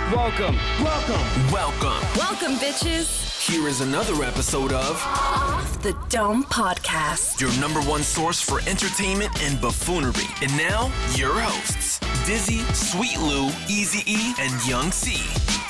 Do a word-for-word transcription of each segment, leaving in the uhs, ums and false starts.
Welcome, welcome, Welcome. Welcome, bitches. Here is another episode of Off the Dome Podcast. your number one source for entertainment and buffoonery. And now, your hosts, Dizzy, Sweet Lou, Easy E, and Young C.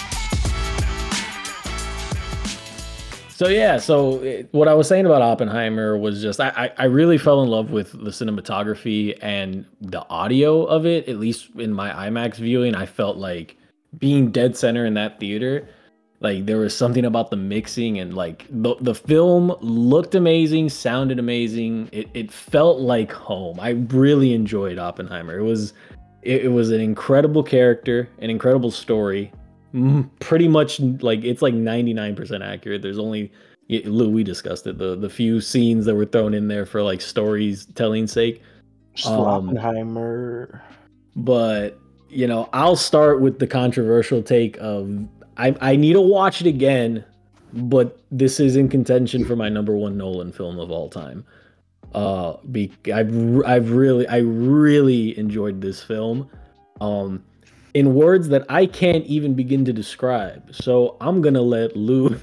So yeah, so it, what I was saying about Oppenheimer was just I, I I really fell in love with the cinematography and the audio of it. At least in my IMAX viewing, I felt like being dead center in that theater. Like there was something about the mixing and like the the film looked amazing, sounded amazing. It it felt like home. I really enjoyed Oppenheimer. It was it, it was an incredible character, an incredible story. Mm, Pretty much like it's like ninety-nine percent accurate. There's only yeah, Lou, we discussed it, the the few scenes that were thrown in there for like stories telling sake. Um, Oppenheimer. but you know, I'll start with the controversial take of I I need to watch it again, but this is in contention for my number one Nolan film of all time. Uh, be I've r- I've really I really enjoyed this film. Um, in words that I can't even begin to describe. So I'm gonna let Lou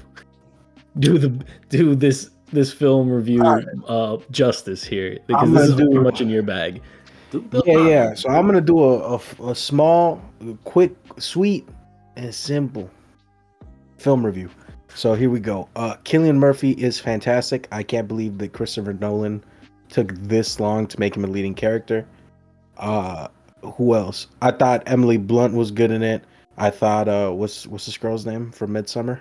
do the do this this film review Alright. uh justice here because I'm this gonna is very do- much in your bag. Yeah, yeah. So I'm gonna do a, a, a small, quick, sweet, and simple film review. So here we go. Uh, Cillian Murphy is fantastic. I can't believe that Christopher Nolan took this long to make him a leading character. Uh, who else? I thought Emily Blunt was good in it. I thought uh, what's what's this girl's name from Midsummer?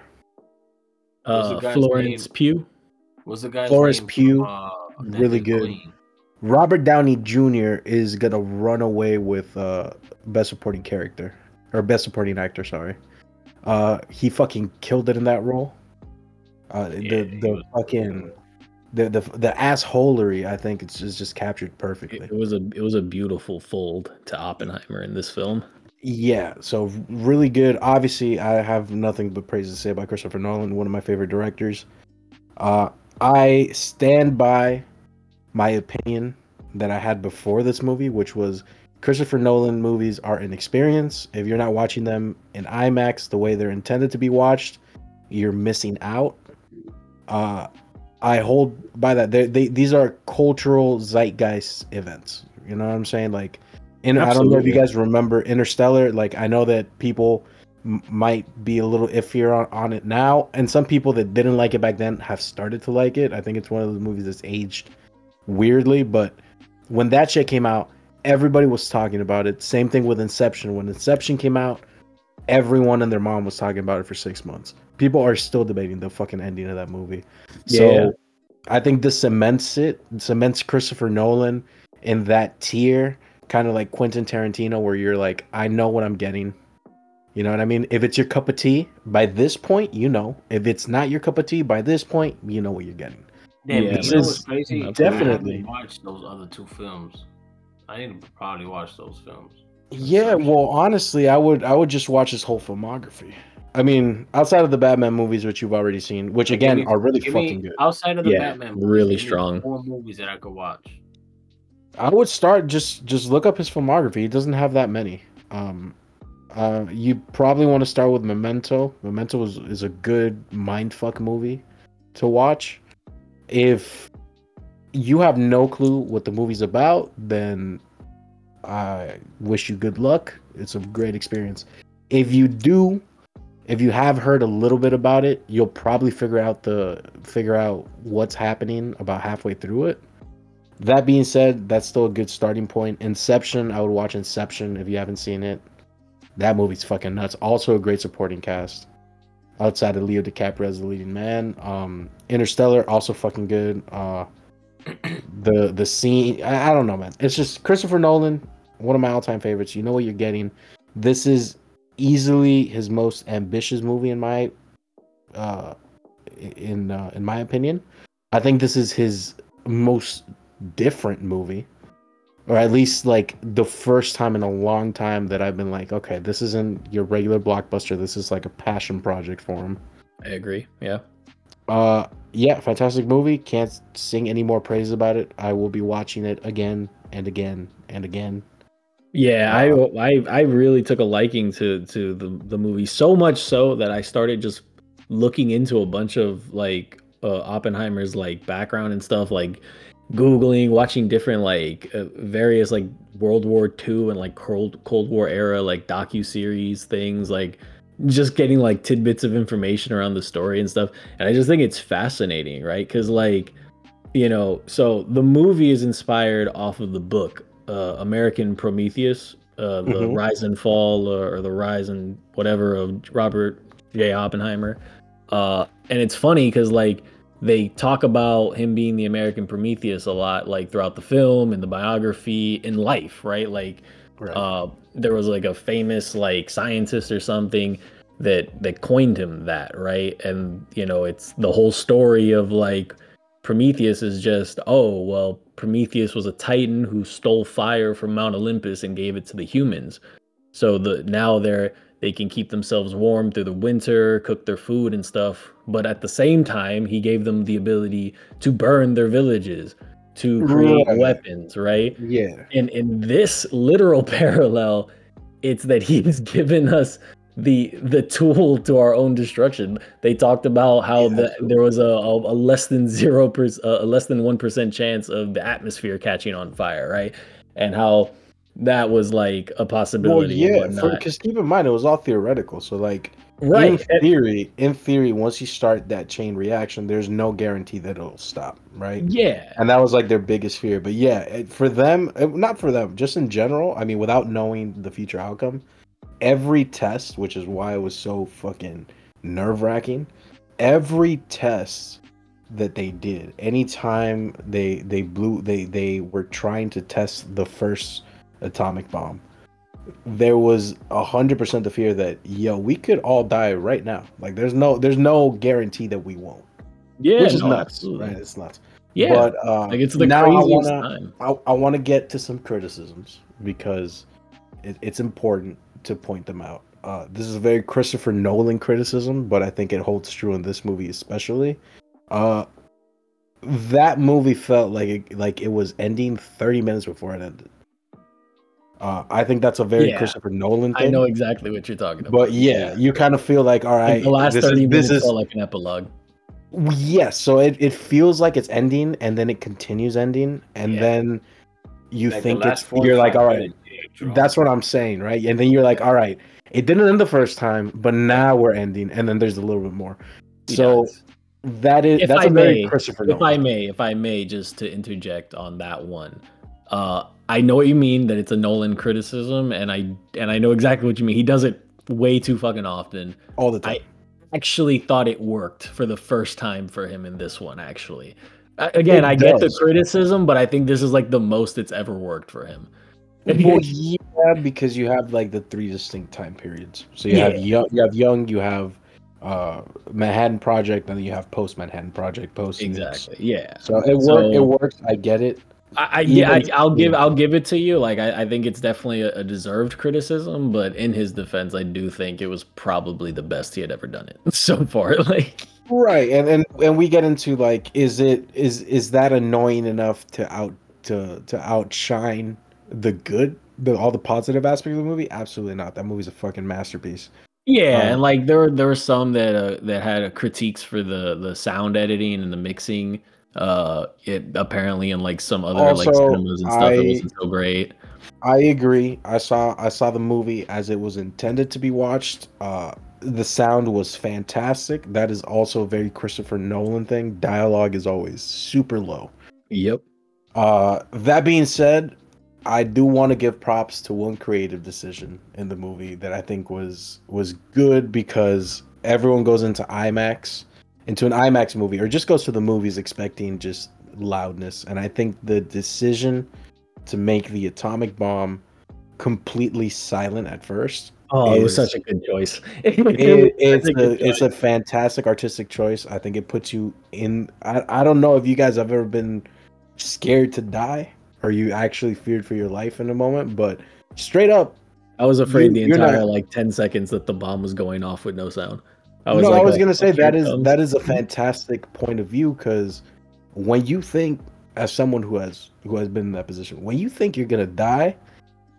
What's the Uh, guy's Florence name? Pugh. What's the guy's Florence name? Pugh, Uh, that really did good. Queen? Robert Downey Junior is gonna run away with uh, best supporting character or best supporting actor. Sorry, uh, he fucking killed it in that role. Uh, Yeah, the he the was- fucking the the the assholery, I think it's just just captured It, perfectly. it was a it was a beautiful fold to Oppenheimer in this film. Yeah, so really good. Obviously, I have nothing but praise to say about Christopher Nolan, one of my favorite directors. Uh, I stand by my opinion that I had before this movie, which was Christopher Nolan movies are an experience. If you're not watching them in IMAX the way they're intended to be watched, you're missing out. Uh, I hold by that. They, they these are cultural zeitgeist events. You know what I'm saying? Like, in, I don't know if you Absolutely. guys remember Interstellar. Like, I know that people m- might be a little iffier on, on it now, and some people that didn't like it back then have started to like it. I think it's one of the movies that's aged weirdly, but when that shit came out, everybody was talking about it. Same thing with Inception. When Inception came out, everyone and their mom was talking about it for six months. People are still debating the fucking ending of that movie. So Yeah. I think this cements it, cements Christopher Nolan in that tier, kind of like Quentin Tarantino, where you're like, I know what I'm getting. You know what I mean? If it's your cup of tea, by this point, you know. If it's not your cup of tea, by this point, you know what you're getting. Damn, Yeah, you this know is what's crazy? I definitely- haven't watched those other two films. I need to probably watch those films. Yeah, Inception. well, honestly, I would I would just watch his whole filmography. I mean, outside of the Batman movies, which you've already seen, which Like, again give me- are really give me- fucking good. Outside of the Yeah, Batman, movies, really give me strong. Four movies that I could watch. I would start just just look up his filmography. He doesn't have that many. Um, uh, you probably want to start with Memento. Memento is, is a good mindfuck movie to watch. If you have no clue what the movie's about, then I wish you good luck. It's a great experience. If you do, if you have heard a little bit about it, you'll probably figure out the figure out what's happening about halfway through it. That being said, that's still a good starting point. Inception, I would watch Inception if you haven't seen it. That movie's fucking nuts. Also a great supporting cast. Outside of Leo DiCaprio as the leading man. Um, Interstellar, also fucking good. Uh, the the scene, I, I don't know, man. It's just Christopher Nolan, one of my all-time favorites. You know what you're getting. This is easily his most ambitious movie in my uh in uh, in my opinion. I think this is his most different movie, or at least like the first time in a long time that I've been like, okay, this isn't your regular blockbuster. This is like a passion project for him. I agree. Yeah. Uh, yeah, fantastic movie. Can't sing any more praise about it. I will be watching it again and again and again. Yeah, I Uh, I I really took a liking to to the the movie, so much so that I started just looking into a bunch of like uh, Oppenheimer's like background and stuff, like Googling, watching different like uh, various like World War Two and like Cold Cold War era like docu series things, like just getting like tidbits of information around the story and stuff. And I just think it's fascinating, right? Because like you know, so the movie is inspired off of the book, uh, American Prometheus, uh, the mhm. rise and fall or, or the rise and whatever of Robert J. Oppenheimer. Uh, and it's funny because like they talk about him being the American Prometheus a lot, like throughout the film and the biography in life, right? Like, Right. uh, there was like a famous like scientist or something that that coined him that, right? And you know, it's the whole story of like Prometheus is just, oh, well, Prometheus was a titan who stole fire from Mount Olympus and gave it to the humans. So the now they're they can keep themselves warm through the winter, cook their food and stuff. But at the same time, he gave them the ability to burn their villages, to create Right. weapons, right? Yeah. And in this literal parallel, it's that he's given us the the tool to our own destruction. They talked about how Yeah. the, there was a, a, a less than zero percent, a less than one percent chance of the atmosphere catching on fire, right? And how that was like a Well, possibility and yeah, for whatnot. because keep in mind it was all theoretical. So like in Right. and- theory, in theory, once you start that chain reaction, there's no guarantee that it'll stop, right? yeah. And that was like their biggest fear. But yeah, it, for them, uh, not for them, just in general. I mean, without knowing the future outcome, every test, which is why it was so fucking nerve wracking, every test that they did, anytime they they blew, they they were trying to test the first atomic bomb, there was a hundred percent the fear that yo, we could all die right now. Like there's no there's no guarantee that we won't, Yeah. which is No, nuts, absolutely. right? It's nuts. Yeah. But uh, like it's the now I craziest wanna time. I, I want to get to some criticisms because it, it's important to point them out. Uh, this is a very Christopher Nolan criticism, but I think it holds true in this movie especially. Uh, that movie felt like it, like it was ending thirty minutes before it ended. Uh, I think that's a very Yeah. Christopher Nolan I thing. know exactly what you're talking about. But yeah, you kind of feel like, all Like right, the last this thirty is minutes this is felt like an epilogue. yes. So it, it feels like it's ending, and then it continues ending, and Yeah. then you Like the think last it's four or you're like, five all right, minutes, yeah, drunk. that's what I'm saying, right? And then you're like, all right, it didn't end the first time, but now we're ending, and then there's a little bit more. He So does. that is If that's I a very may, Christopher if Nolan. I may, if I may, just to interject on that one, uh, I know what you mean that it's a Nolan criticism, and I and I know exactly what you mean. He does it way too fucking often. all the time. I actually thought it worked for the first time for him in this one. Actually, A- again, It I get the does. criticism, but I think this is like the most it's ever worked for him. Well, yeah, because you have like the three distinct time periods. So you have Yeah. young, you have young, you have uh Manhattan Project, and then you have post Manhattan Project, post Nukes. Exactly. Yeah. So it So- works. It works. I get it. I, I, yeah, I Even- I'll give yeah. I'll give it to you. Like I, I think it's definitely a, a deserved criticism, but in his defense, I do think it was probably the best he had ever done it so far. Like Right, and and and we get into like, is it is is that annoying enough to out to to outshine the good, the all the positive aspects of the movie? Absolutely not. That movie's a fucking masterpiece. yeah, Um, and like there were there were some that uh, that had uh, critiques for the the sound editing and the mixing. Uh, it apparently in like some other like Also, cinemas and stuff, I- it wasn't so great. I agree. I saw I saw the movie as it was intended to be watched. Uh, the sound was fantastic. That is also a very Christopher Nolan thing. Dialogue is always super low. Yep. Uh, that being said, I do want to give props to one creative decision in the movie that I think was was good, because everyone goes into IMAX, into an IMAX movie, or just goes to the movies expecting just loudness. And I think the decision to make the atomic bomb completely silent at first, Oh, it was is- such a good choice. it, it's a it's a fantastic artistic choice. I think it puts you in. I, I don't know if you guys have ever been scared to die, or you actually feared for your life in a moment, but straight up, I was afraid you- the you're entire not- like ten seconds that the bomb was going off with no sound. I no, like, I was oh, gonna say fuck, here that it is comes. that is a fantastic point of view, because when you think, as someone who has who has been in that position, when you think you're gonna die,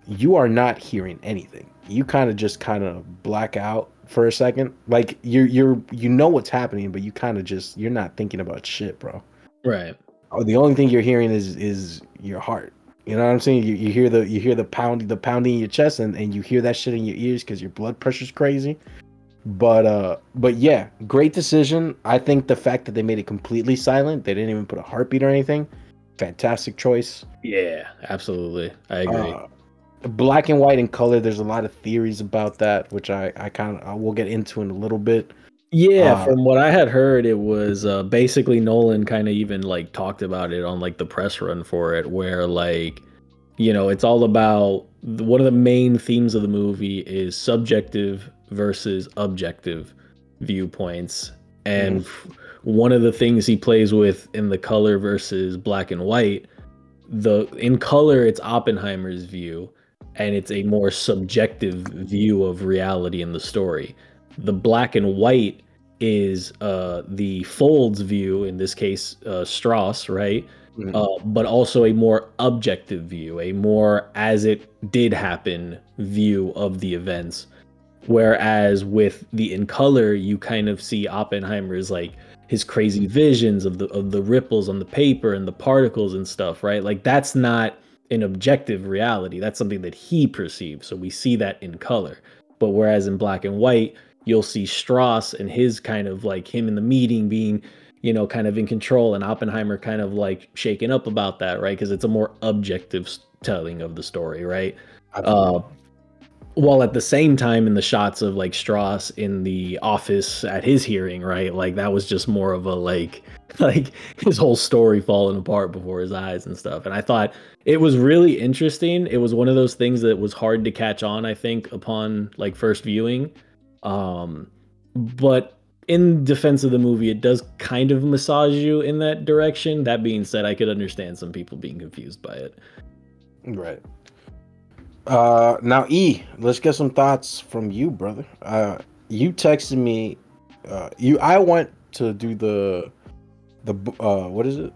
you are not hearing anything. You kind of just kind of black out for a second. Like you're you're you know what's happening, but you kind of just you're not thinking about shit, bro. Right. Oh, the only thing you're hearing is is your heart. You know what I'm saying? You, you hear the you hear the pounding the pounding in your chest, and, and you hear that shit in your ears because your blood pressure's crazy. But uh, but yeah, great decision. I think the fact that they made it completely silent, they didn't even put a heartbeat or anything. Fantastic choice. Yeah, absolutely. I agree. Uh, black and white and color. There's a lot of theories about that, which I I kind of will get into in a little bit. Yeah, Uh, from what I had heard, it was uh, basically Nolan kind of even like talked about it on like the press run for it, where like, you know, it's all about one of the main themes of the movie is subjective versus objective viewpoints. And mm. one of the things he plays with in the color versus black and white, the in color, it's Oppenheimer's view, and it's a more subjective view of reality in the story. The black and white is uh, the Folds view, in this case, uh, Strauss, right? Mm-hmm. Uh, but also a more objective view, a more as it did happen view of the events. Whereas with the in color, you kind of see Oppenheimer's like his crazy visions of the of the ripples on the paper and the particles and stuff, right? Like that's not an objective reality. That's something that he perceives. So we see that in color. But whereas in black and white, you'll see Strauss and his kind of like him in the meeting being, you know, kind of in control, and Oppenheimer kind of like shaken up about that, right? Because it's a more objective telling of the story, right? Uh, while at the same time in the shots of like Strauss in the office at his hearing, right? Like that was just more of a like, like his whole story falling apart before his eyes and stuff. And I thought it was really interesting. It was one of those things that was hard to catch on, I think, upon like first viewing. Um, but in defense of the movie, it does kind of massage you in that direction. That being said, I could understand some people being confused by it. Right. Uh, now E, let's get some thoughts from you, brother. Uh, you texted me. Uh, you, I went to do the, the uh, what is it?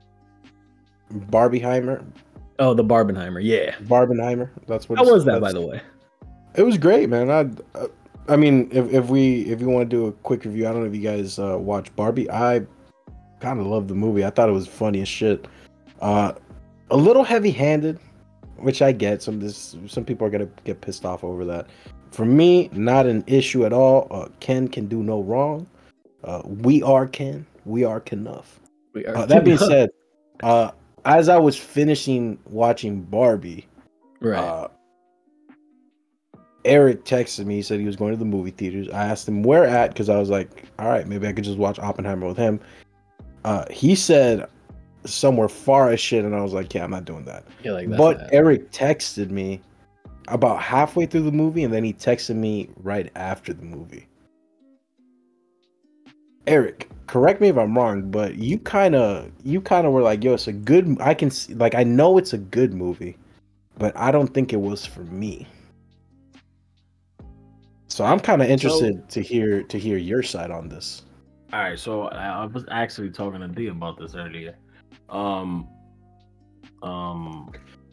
Barbieheimer. Oh, the Barbenheimer. Yeah. Barbenheimer. That's what. How was that, by the way? It was great, man. I. Uh, I mean, if, if we if you want to do a quick review, I don't know if you guys uh, watch Barbie. I kind of loved the movie. I thought it was funny as shit. Uh, a little heavy-handed, which I get. Some this some people are gonna get pissed off over that. For me, not an issue at all. Uh, Ken can do no wrong. Uh, we are Ken. We are Kenough. We are. Uh, that being said, uh, as I was finishing watching Barbie, right. Uh, Eric texted me. He said he was going to the movie theaters. I asked him where at, because I was like, all right, maybe I could just watch Oppenheimer with him. Uh, he said somewhere far as shit, and I was like, yeah, I'm not doing that. Yeah, like but that. Eric texted me about halfway through the movie, and then he texted me right after the movie. Eric, correct me if I'm wrong, but you kind of you kind of were like, yo, it's a good. I can see, like, I know it's a good movie, but I don't think it was for me. So I'm kind of interested so, to hear to hear your side on this. All right, so I, I was actually talking to D about this earlier. Um, um,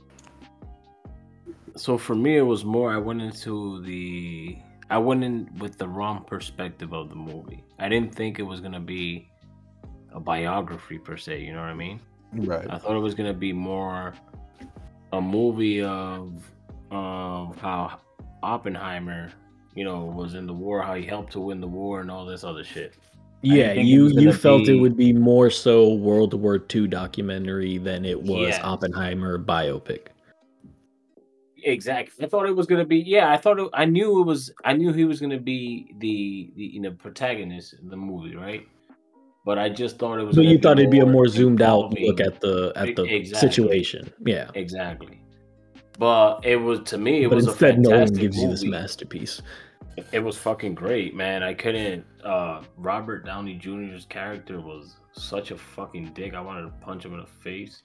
so for me, it was more. I went into the. I went in with the wrong perspective of the movie. I didn't think it was gonna be a biography per se. You know what I mean? Right. I thought it was gonna be more a movie of of how Oppenheimer, you know, was in the war, how he helped to win the war, and all this other shit. Yeah, you you felt be... it would be more so World War Two documentary than it was yes. Oppenheimer biopic. Exactly. I thought it was gonna be. Yeah, I thought it, I knew it was. I knew he was gonna be the the you know protagonist in the movie, right? But I just thought it was. So you thought it'd be a more zoomed out look at the at the exactly. situation. Yeah, exactly. But it was to me. It but was instead, a fantastic Nolan gives movie. you this masterpiece. It was fucking great, man. I couldn't. Uh, Robert Downey Junior's character was such a fucking dick. I wanted to punch him in the face.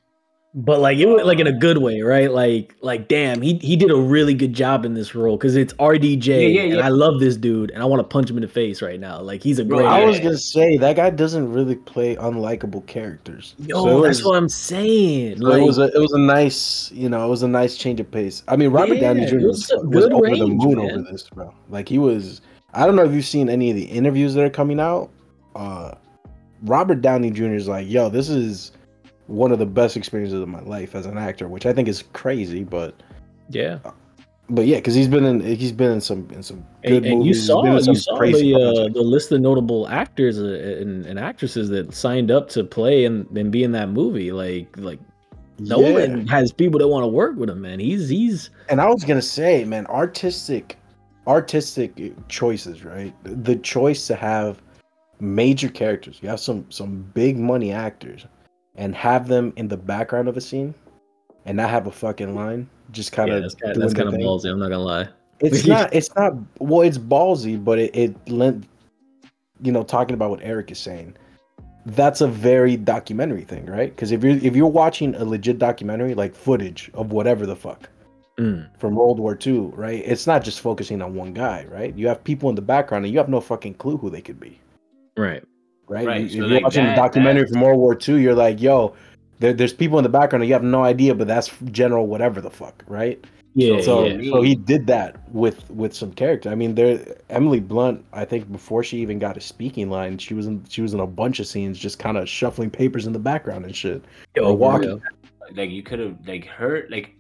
but like it was like in a good way, right? Like like damn, he he did a really good job in this role because it's R D J, Yeah, yeah, and yeah. I love this dude, and I want to punch him in the face right now. Like he's a Bro, great. I yeah. was actor. gonna say that guy doesn't really play unlikable characters. Yo, So it that's was, what I'm saying. so Like, it was a it was a nice, you know, it was a nice change of pace. I mean, Robert Downey yeah, it Junior was was a was good over the range, moon man. over this, bro. Like he was. I don't know if you've seen any of the interviews that are coming out. Uh, Robert Downey Junior is like, yo, this is one of the best experiences of my life as an actor, which I think is crazy, but Yeah. but yeah, because he's been in he's been in some in some good And, and you movies. He's been saw in some you saw crazy the uh, projects. the list of notable actors uh, and, and actresses that signed up to play and, and be in that movie. Like like Nolan Yeah. has people that want to work with him, man. He's he's And I was gonna say, man, artistic artistic choices, right? The choice to have major characters, you have some some big money actors, and have them in the background of a scene, and not have a fucking line, just kind yeah, of that's kind doing that's their kind of thing. ballsy. I'm not gonna lie. It's not. It's not. Well, it's ballsy, but it it lent. You know, talking about what Eric is saying, that's a very documentary thing, right? Because if you're if you're watching a legit documentary, like footage of whatever the fuck Mm, from World War Two, right? It's not just focusing on one guy, right? You have people in the background, and you have no fucking clue who they could be, right. right? Right, You- so if you're like watching a that- documentary that- from World War Two, you're like, yo, there, there's people in the background, and you have no idea, but that's General whatever the fuck, right? Yeah, So, yeah. so he did that with with some character. I mean, there Emily Blunt. I think before she even got a speaking line, she was in she was in a bunch of scenes, just kind of shuffling papers in the background and shit, Yo, or for walking. real. like you could have like her like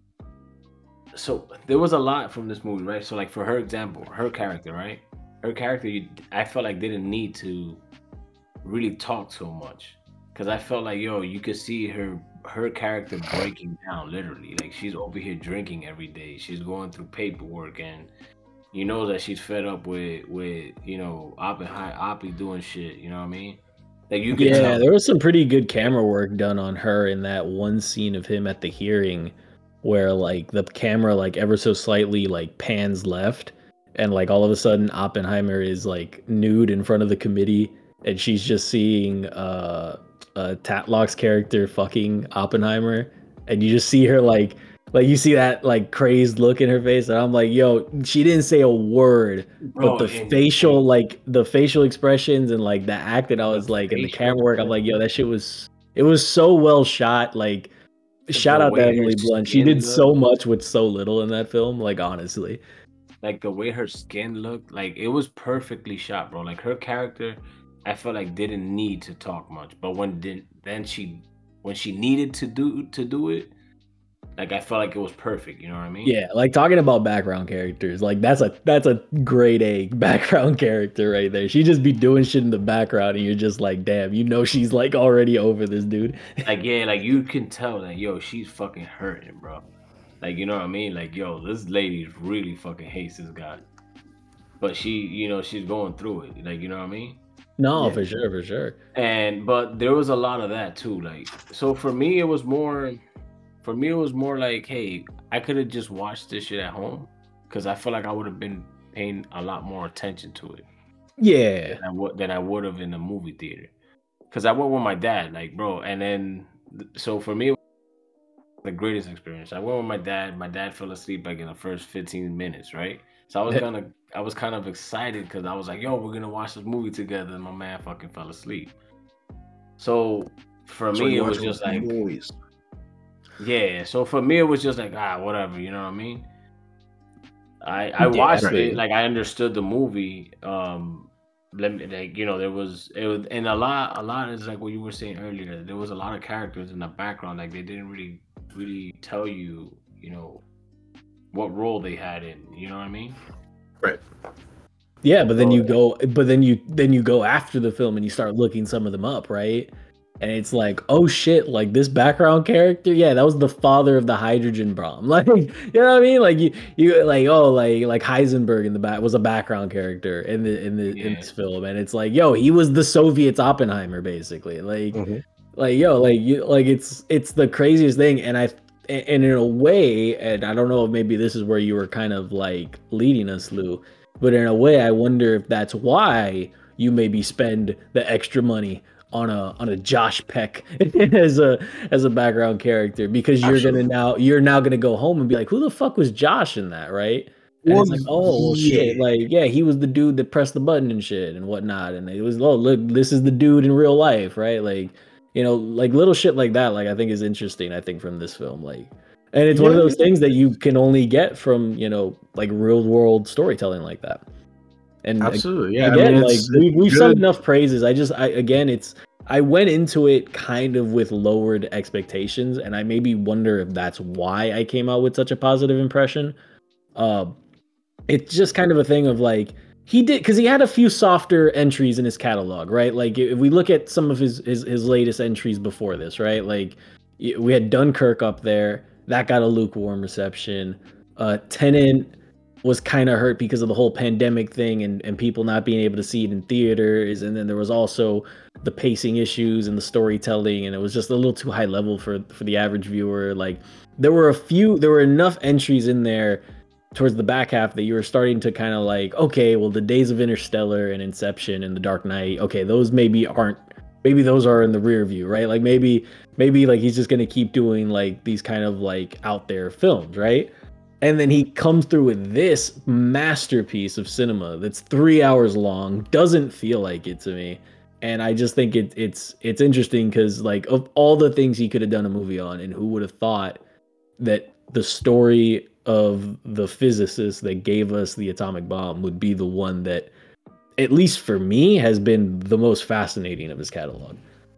so there was a lot from this movie, right? So like for her example, her character, right? Her character, you, I felt like didn't need to really talk so much because I felt like yo, you could see her her character breaking down literally. Like she's over here drinking every day. She's going through paperwork, and you know that she's fed up with with you know Oppenheimer, Oppie doing shit. You know what I mean? Like you can Yeah, tell. there was some pretty good camera work done on her in that one scene of him at the hearing where like the camera like ever so slightly like pans left and like all of a sudden Oppenheimer is like nude in front of the committee and she's just seeing uh uh Tatlock's character fucking Oppenheimer and you just see her like like you see that like crazed look in her face and I'm like, yo, she didn't say a word, Bro, but the and- facial like the facial expressions and like the act that I was The like and the facial camera work, I'm like, yo, that shit was it was so well shot. Like shout The out to way her Emily Blunt. She skin did so looked. much with so little in that film, like honestly. Like the way her skin looked, like it was perfectly shot, bro. Like her character, I felt like didn't need to talk much, but when did then she when she needed to do to do it, like I felt like it was perfect. You know what I mean? Yeah, like talking about background characters, like that's a that's a grade A background character right there. She just be doing shit in the background, and you're just like, damn, you know she's like already over this dude. Like yeah, like you can tell that yo, she's fucking hurting, bro. Like you know what I mean? Like yo, this lady really fucking hates this guy, but she, you know, she's going through it. Like you know what I mean? No, Yeah. for sure, for sure. And but there was a lot of that too. Like so for me, it was more. For me, it was more like, hey, I could have just watched this shit at home because I feel like I would have been paying a lot more attention to it Yeah, than I would than I would have in the movie theater. Because I went with my dad, like, bro, and then so for me, it was the greatest experience. I went with my dad. My dad fell asleep like in the first fifteen minutes, right? So I was kind of I was kind of excited because I was like, yo, we're gonna watch this movie together, and my man fucking fell asleep. So for So me, you it was watch just like. movies. Yeah, so for me it was just like ah whatever, you know what I mean? I I Yeah, watched right. it, like I understood the movie. Um let me like you know there was it was and a lot a lot is like what you were saying earlier. There was a lot of characters in the background like they didn't really really tell you, you know, what role they had in, you know what I mean? Right. yeah, but then So- you go, but then you then you go after the film and you start looking some of them up, right? And it's like, oh shit, like this background character, yeah, that was the father of the hydrogen bomb. Like, you know what I mean? Like you, you like, oh, like like Heisenberg in the back was a background character in the in the in Yeah. this film, and it's like, yo, he was the Soviets Oppenheimer, basically. Like, Mhm. like yo, like you, like it's it's the craziest thing, and I and in a way, and I don't know if maybe this is where you were kind of like leading us, Lou, but in a way, I wonder if that's why you maybe spend the extra money on a on a Josh Peck as a as a background character because you're Absolutely. gonna now you're now gonna go home and be like, who the fuck was Josh in that, right? And Well, it's like, oh well, shit, yeah. like yeah, he was the dude that pressed the button and shit and whatnot, and it was oh look, this is the dude in real life, right? Like you know, like little shit like that, like I think is interesting. I think from this film, like, and it's one of Yeah, those things that you can only get from you know like real world storytelling like that. And ag- absolutely. Yeah, I again, mean, like it's, we, we've it's sung good. enough praises. I just, I again, it's I went into it kind of with lowered expectations, and I maybe wonder if that's why I came out with such a positive impression. Uh, it's just kind of a thing of like he did because he had a few softer entries in his catalog, right? Like if we look at some of his his, his latest entries before this, right? Like y- we had Dunkirk up there that got a lukewarm reception. Uh, Tenant was kind of hurt because of the whole pandemic thing and, and people not being able to see it in theaters. And then there was also the pacing issues and the storytelling, and it was just a little too high level for for the average viewer. Like there were a few, there were enough entries in there towards the back half that you were starting to kind of like, okay, well, the days of Interstellar and Inception and The Dark Knight, okay, those maybe aren't, maybe those are in the rear view, right? Like maybe, maybe like he's just gonna keep doing like these kind of like out there films, right? And then he comes through with this masterpiece of cinema that's three hours long, doesn't feel like it to me. And I just think it, it's it's interesting because like of all the things he could have done a movie on, and who would have thought that the story of the physicist that gave us the atomic bomb would be the one that, at least for me, has been the most fascinating of his catalog.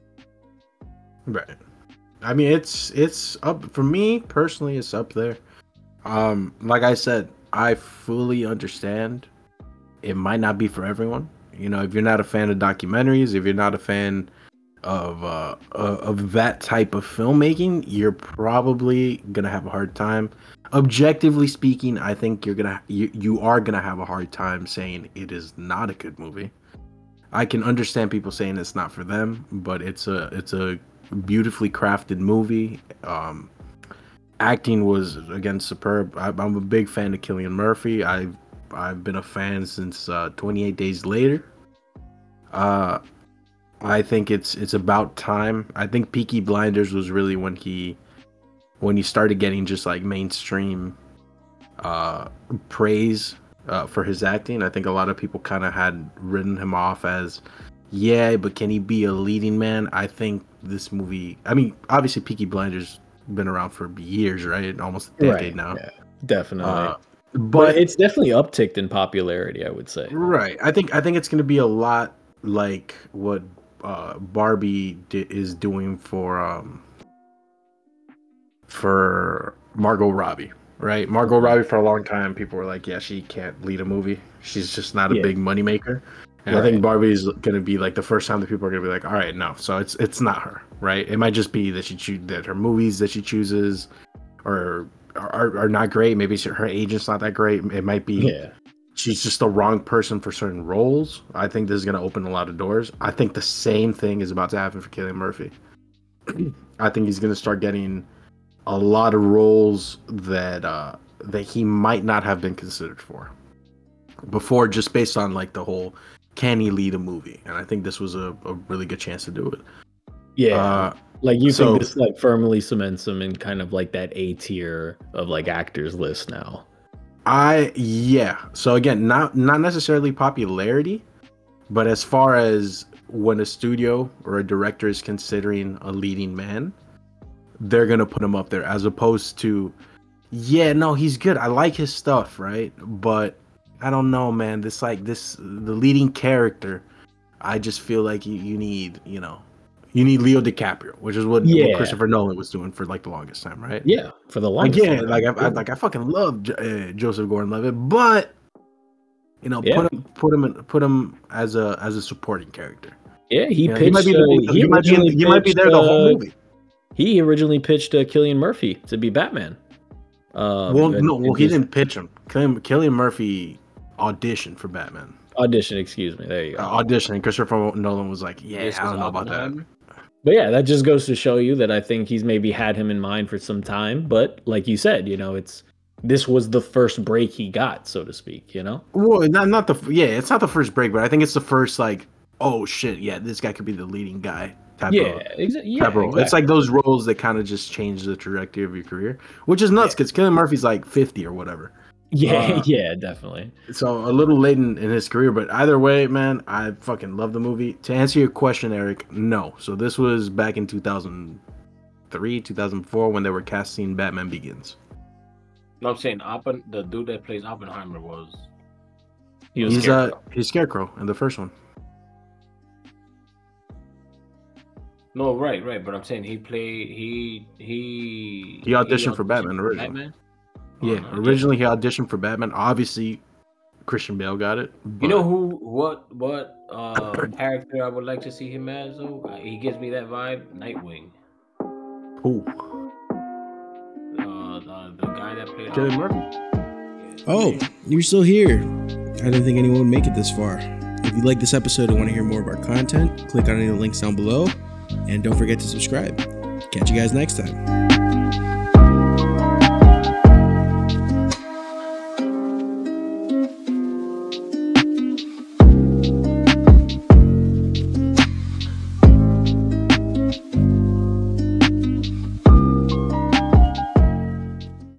Right. I mean, it's it's up for me personally. It's up there. Um, like I said, I fully understand. It might not be for everyone. You know, if you're not a fan of documentaries, if you're not a fan of uh, uh of that type of filmmaking, you're probably gonna have a hard time. Objectively speaking, I think you're gonna you, you are gonna have a hard time saying it is not a good movie. I can understand people saying it's not for them, but it's a it's a beautifully crafted movie. Um, acting was again superb. I, I'm a big fan of Cillian Murphy. I've I've been a fan since uh, twenty-eight Days Later. Uh, I think it's it's about time. I think Peaky Blinders was really when he when he started getting just like mainstream uh, praise uh, for his acting. I think a lot of people kind of had written him off as, yeah, but can he be a leading man? I think this movie. I mean, obviously Peaky Blinders been around for years, right? Almost a decade now. Yeah, definitely. Uh, but, but it's definitely upticked in popularity, I would say. right. I think I think it's going to be a lot like what uh, Barbie di- is doing for um, for Margot Robbie, right? Margot Robbie for a long time, people were like, yeah, she can't lead a movie. She's just not a Yeah. big money maker. And I Right. think Barbie's going to be like the first time that people are going to be like, all right, no. So it's it's not her, right? It might just be that she choo- that her movies that she chooses or are, are not great. Maybe she, her agent's not that great. It might be Yeah. she's just the wrong person for certain roles. I think this is going to open a lot of doors. I think the same thing is about to happen for Cillian Murphy. I think he's going to start getting a lot of roles that uh, that he might not have been considered for before, just based on like the whole can he lead a movie? And I think this was a, a really good chance to do it. Yeah. Uh, like you so- think this like firmly cements him in kind of like that A tier of like actors list now. I yeah. So again, not not necessarily popularity, but as far as when a studio or a director is considering a leading man, they're gonna put him up there as opposed to, yeah, no, he's good. I like his stuff, right? But I don't know, man. This like this the leading character. I just feel like you, you need, you know, you need Leo DiCaprio, which is what, Yeah. what Christopher Nolan was doing for like the longest time, right? Yeah, for the longest Again, time. like I, I like I fucking love J- uh, Joseph Gordon-Levitt, but you know, Yeah. put him put him in, put him as a as a supporting character. Yeah, he You know, pitched. he might be uh, the, he he might be originally he might be there pitched, the whole uh, movie. He originally pitched uh, Cillian Murphy to be Batman. Um, Well, and- no, well and he just didn't pitch him. Killian, Killian Murphy auditioned for Batman. audition. Excuse me. There you go. Uh, auditioning. Christopher Nolan was like, yeah, This I was don't know about that. Oppenheimer? But yeah, that just goes to show you that I think he's maybe had him in mind for some time. But like you said, you know, it's this was the first break he got, so to speak. You know. Well, not not the yeah, it's not the first break, but I think it's the first like, oh shit, yeah, this guy could be the leading guy. Type Yeah, of, exa- yeah, type of role. exactly. It's like those roles that kind of just change the trajectory of your career, which is nuts because Cillian Murphy's like fifty or whatever. yeah, Uh, yeah, definitely. So a little late in, in his career, but either way, man, I fucking love the movie. To answer your question, Eric, no. So this was back in two thousand three, two thousand four when they were casting Batman Begins. No, I'm saying Oppen, the dude that plays Oppenheimer was. He was He's scared. uh he's Scarecrow in the first one. No, right, right. But I'm saying he played. He he. He auditioned for Batman originally. Batman? Yeah, Oh, no, originally he auditioned for Batman. Obviously, Christian Bale got it. You but- know who? What? What? Uh, character I would like to see him as though? Uh, He gives me that vibe. Nightwing. who? Uh, the, the guy that played. Cillian Murphy. Yeah. Oh, you're still here. I didn't think anyone would make it this far. If you like this episode and want to hear more of our content, click on any of the links down below. And don't forget to subscribe. Catch you guys next time.